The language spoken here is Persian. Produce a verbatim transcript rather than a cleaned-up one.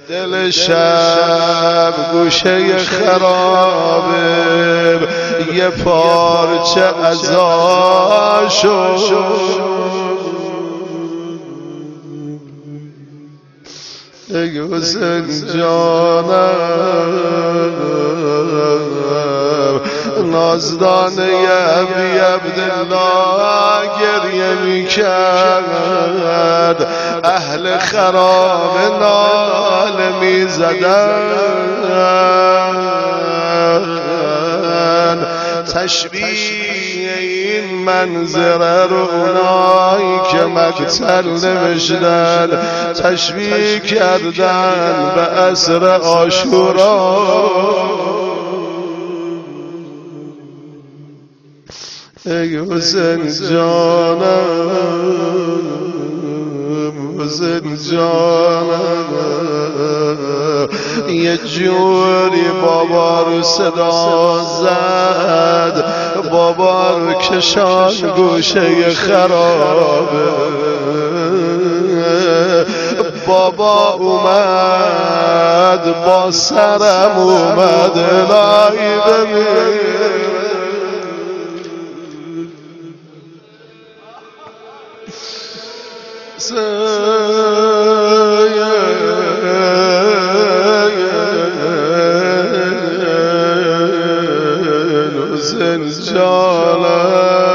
دل شب گوشه خرابه یه پارچه ازاشو ای حسین جانم نازدانه ابی عبدالله گریه میکرد اهل خراب ناله میزدن تشبیه این منظره رو اونایی که مقتل نوشتن تشبیه کردن به عصر عاشورا ای حسین جانم حسین جانم یه جوری بابا رو صدا زد بابا رو کشان گوشه خرابه بابا اومد با سرم اومد الهی ببین حسین جانم